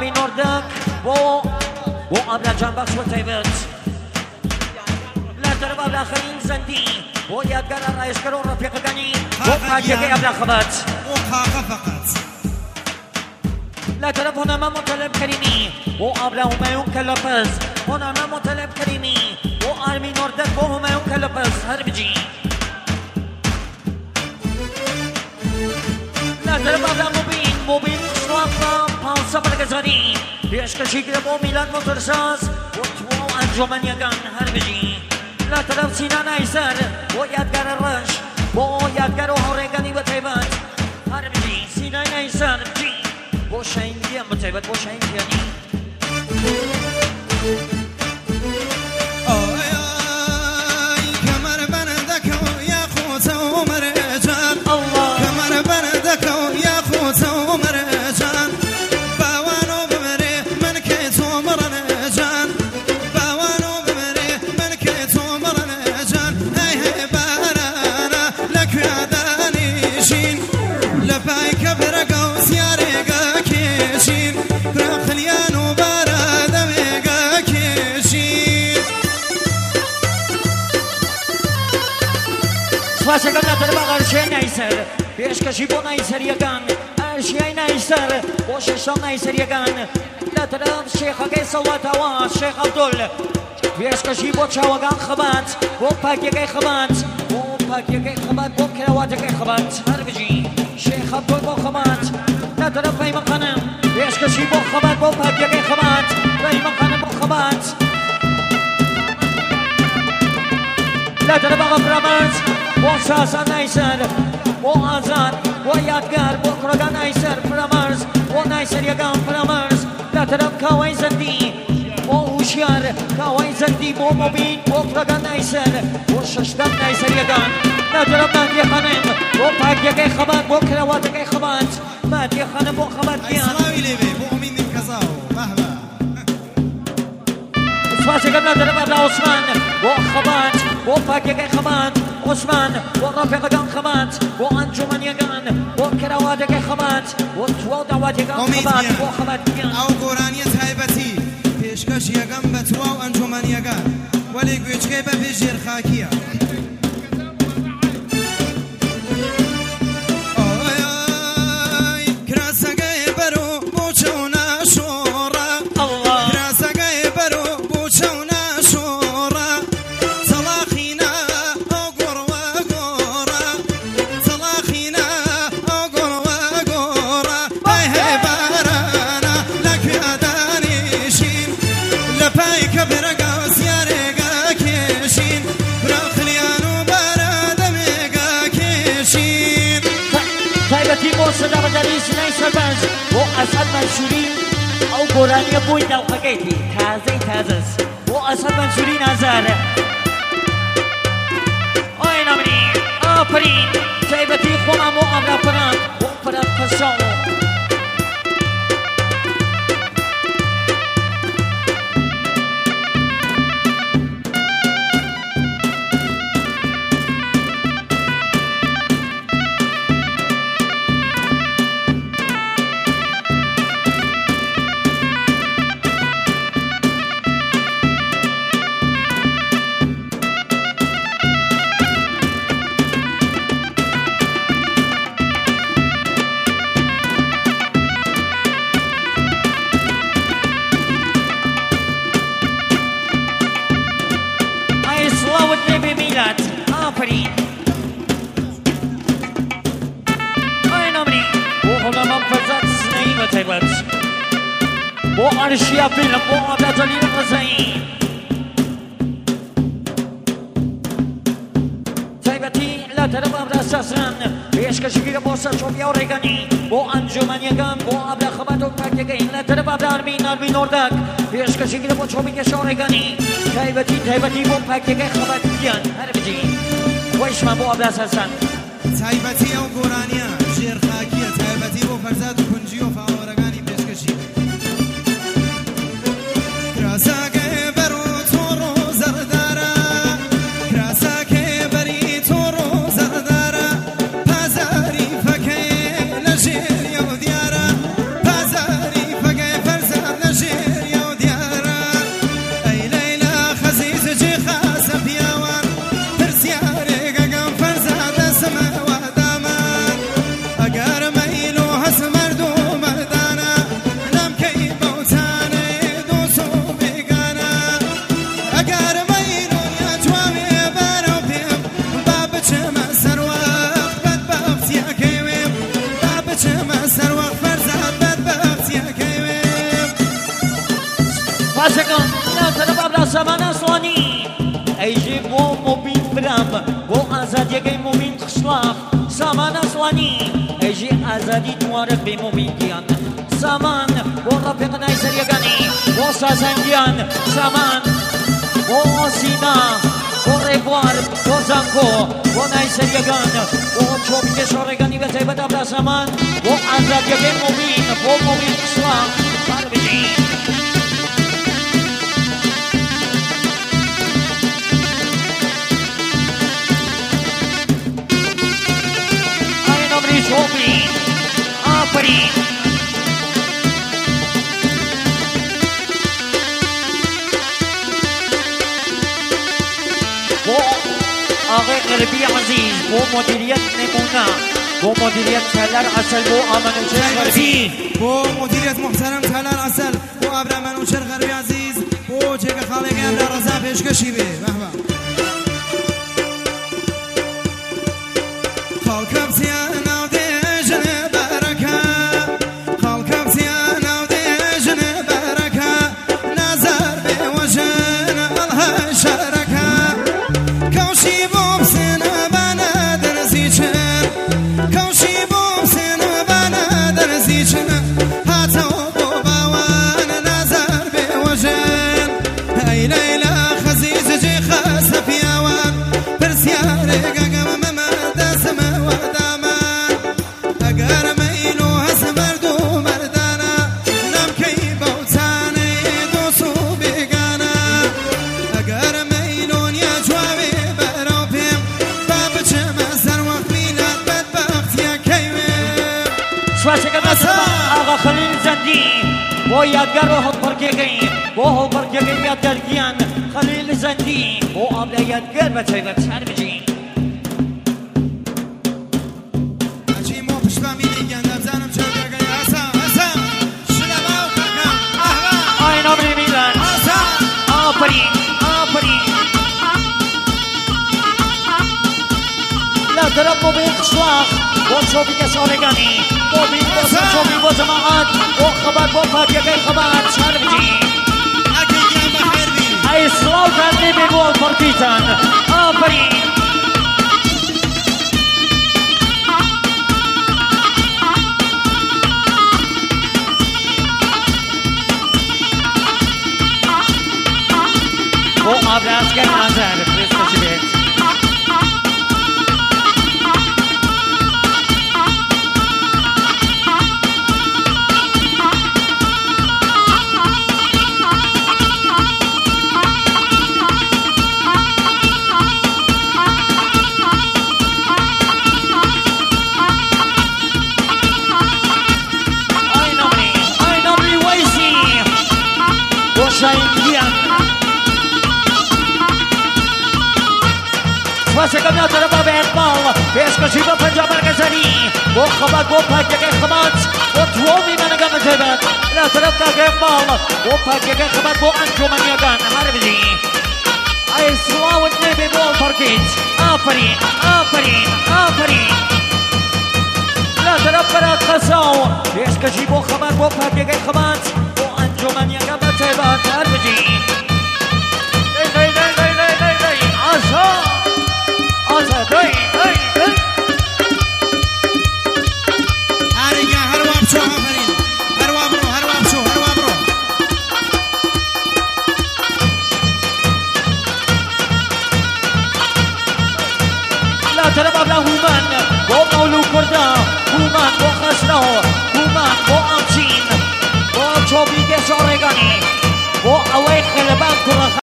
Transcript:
آرمین اردک بۆ ئابراجان بەخش بۆ تایبەت لە دەرەب ئابراخەرین زەندی بۆ یادگارە ڕایشکەر و ڕەفیقەکانی بۆ پاکیەکەی ئابراخەبات بۆ قاقە فەقەت لا طرف هنما مطلب كريمي وأبلا همايون كلبز هنما مطلب كريمي وآرمين أردك وهمايون كلبز هربجي لا طرف أبلا مبين خصوافا پانسا برگزاری پیشکشی گرب و میلاد موتورساز وتو انجمن یگان هربجی لا طرف سینان ایسر و یادگار رش و یادگار و هورگانی و تایبت هربجی سینان ایسر بجی بۆ شایندیان بتایبەت بۆ شایندیانی کەمەر بەردەکە و یاخۆتە و مەرجان کەمەر بەردەکە و یاخۆتە و مەرجان باوانۆ بمەرێ من کەی تۆ مەڕەنەجان باوانۆ بمەرێ من کەی تۆ مەڕەنەجان ئەی هەی بارانە لە کوێدانیژین لە پای کەبرەگە و زیارێگە خلیان و بارا دمێگا کێشین سپاسەکەم لە دەرەبا ئەرشیای نایسەر پێشکەشی بۆ نایسەریەکان ئەرشیای نایسەر بۆ شێشتەڵ نایسەریەکان لە دەرەب شێخەکەی سەڵاتەوە شێخ عەبدوڵ پێشکەشی بۆ چاوەکان خەبات بۆ پاکیەکەی خەبات بۆ پاکیەکەی خەبات بۆ کراواتەکەی خەبات هەربژی شێخ عەبدوڵ بۆ خەبات لە دەرەب فەیمەقەنم پیشکشی بۆ خەبات بۆ پاکیەکەی خەبات فەیمەقەنم بۆ خەبات لە دەرەبا فرەمەرز بۆ ساسان نایسەر بۆ ئازاد بۆ یادگار بۆ کوڕەکان نایسەر فرەمەرز بۆ نایسەریەکان فرەمەرز لە دەرەب کاوای زەندی بۆ هوشیار کاوای زەندی بۆ مۆبین بۆ کوڕەکان نایسەر بۆ شەشتەم نایسەریەکان لە دەرەب مادیە خەنم بۆ پاکیەکەی خەبات بۆ کراواتەکەی خەبات مادیە خەنم بۆ خەبات گیان بۆ ئەمین کەزاو بەهبە سپاسەکەم لە دەرەب ئابلا عوسمان بۆ خەبات بۆ پاکیەکەی خەبات عوسمان بۆ ڕەفیقەکان خەبات بۆ ئەنجومەنیەکان بۆ کراواتەکەی خەبات بۆ تواو داواتەکان خەبات بۆ خەبات گیان ئەو گۆرانیە تایبەتی پێشکەش یەکەم بە تواو ئەنجومەنیەکان وەلی گوێچکەی بە پێش ژێرخاکیە بۆ ئەسعەد مەنسووری ئەو گۆرانیە بۆی داوقەکەیتی تازەی تازەس بۆ ئەسعەد مەنسووری نازارە ئۆی نەمری ئافرین تایبەتی خۆمان بۆ ئابراپەران بۆ پەرەم قەساو بۆ ئەرشیا فیلم بۆ ئابلا جەلیل ڕزایی تایبەتی لە دەرەب ئابلا ساسان پێشکەشیگیرە بۆ سەرچۆپیا و ڕێگەنی بۆ ئەنجومەنیەکان بۆ ئابلا خەبات و پاکیەکەی لە دەرەب ئابلا ئەرمین ئۆردەک پێشکەشیگیرە بۆ چۆپی گەشە و ڕێگەنی تایبەتی بۆ پاکیەکەی خەبات گیان هەربجی خۆیشمان بۆ ئابلا ساسان تایبەتی ئەو گۆرانیە ژێرخاکیە تایبەتی بۆ فەرزاد و کونجی و فاوەڕەکانی پێشکەشی کراساکە بەرو تۆڕ و زەردارە کراساکە بەری تۆڕ و زەردارە پازاری فەکەی لە ژێریە و دیارە پازاری فەکەی فەرزە بەردەم بۆ ئازادیەکەی مومین قشلاق سامان ئەسڵانی ئەژی ئازادی دووارە بێ مومینگیان سامان بۆ ڕەفیق نایسەریەکانی بۆ سازەنگیان سامان بۆ سینا بۆ ڕێبوار بۆ زانکۆ بۆ نایسەریەکان بۆ چۆپی شۆڕەکانی بە تایبەتە بە سامان بۆ ئازادیەکەی مومین بۆ مومین قشلاق باربژین شوفي آفرين بو آغای غربی عزیز بو مدیریت نمونه بو مدیریت تلر عسل بو آمنوچر غربی بو مدیریت محترم تلر عسل بو ابرمنوچر غربی عزیز بو جگه خالقی ابر رضا پیشکشی به خالقم سیانا آقا خلیل زندی بۆ یادگار و هەڵپەرکێکەی بۆ هەڵپەرکێکەی یادگارگیان خلیل زندی بۆ ئابلا یادگار بە تایبەت هەر بجین ئەچی مۆ پشتامی دیگەن دەبزانم چۆگەگەی ئاسا شلەما و کەکەم ئەهوا ئای نەبری میلان ئافرین ئافرین لە دەرەب بۆ بێ قشلاق بۆ چۆپیکە شۆڕەکانی بۆ بین بۆ سەرچۆپی بۆ جەماعەت بۆ خەبات بۆ پاکیەکەی خەبات شار بجین ئەگەیان بەخێر بین ئەی سڵاوتان لێبێ بۆ هەڵپەرکیتان ئافرین بۆ ئابرازگەر ئازار فرێستەچ بێت واسەکەم ناتەرەبە بە ئێقباڵ پێشکەشی بە پەنجا مەرکەزەری بۆ خەبات بۆ پاکیەکەی خەبات بۆ دووەمی مەنەگە بەجێبێت لە تەرەف کاکە ئێقباڵ بۆ پاکیەکەی خەبات بۆ ئەنجومەنیەکان هەر بژی ئەی سڵاوت لێبێ بۆ هەڵپەرکیت ئافرین ئافرین ئافرین لە تەرەف بەرات قەساو پێشکەشی بۆ خەبات بۆ پاکیەکەی خەبات بۆ ئەنجومەنیەکە بەجێبێت هەر بژی ئاسا هەریگە هەروە بچۆ ئافرین هەروە بڕۆ هەروە بچۆ هەروە بڕۆ لا تەرەبە بلا هومان بۆ مەول و کوردە هومان بۆ خەسرەوە هومان بۆ ئەمچین بۆ چۆپی گەشۆڕێگانی بۆ ئەوەی خەلەبان کوڕە